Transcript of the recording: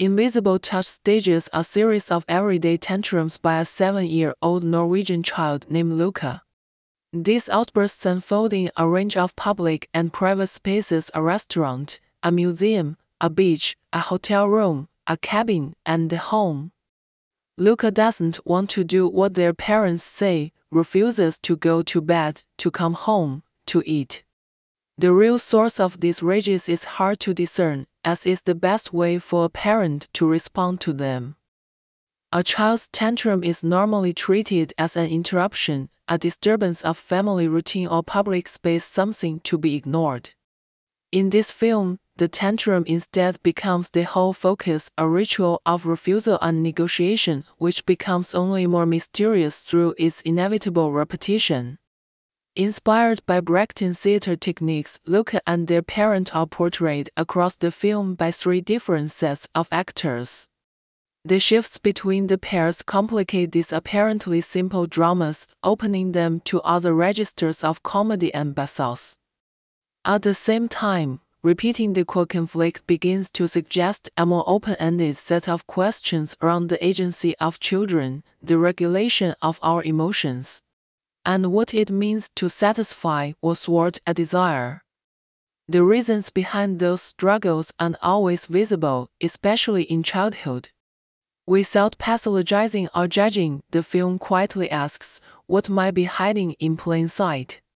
Invisible Touch stages a series of everyday tantrums by a 7-year-old Norwegian child named Luca. These outbursts unfold in a range of public and private spaces: a restaurant, a museum, a beach, a hotel room, a cabin, and the home. Luca doesn't want to do what their parents say, refuses to go to bed, to come home, to eat. The real source of these rages is hard to discern, as is the best way for a parent to respond to them. A child's tantrum is normally treated as an interruption, a disturbance of family routine or public space, something to be ignored. In this film, the tantrum instead becomes the whole focus, a ritual of refusal and negotiation, which becomes only more mysterious through its inevitable repetition. Inspired by Brechtian theater techniques, Luca and their parent are portrayed across the film by 3 different sets of actors. The shifts between the pairs complicate these apparently simple dramas, opening them to other registers of comedy and bathos. At the same time, repeating the conflict begins to suggest a more open-ended set of questions around the agency of children, the regulation of our emotions, and what it means to satisfy or thwart a desire. The reasons behind those struggles aren't always visible, especially in childhood. Without pathologizing or judging, the film quietly asks, what might be hiding in plain sight?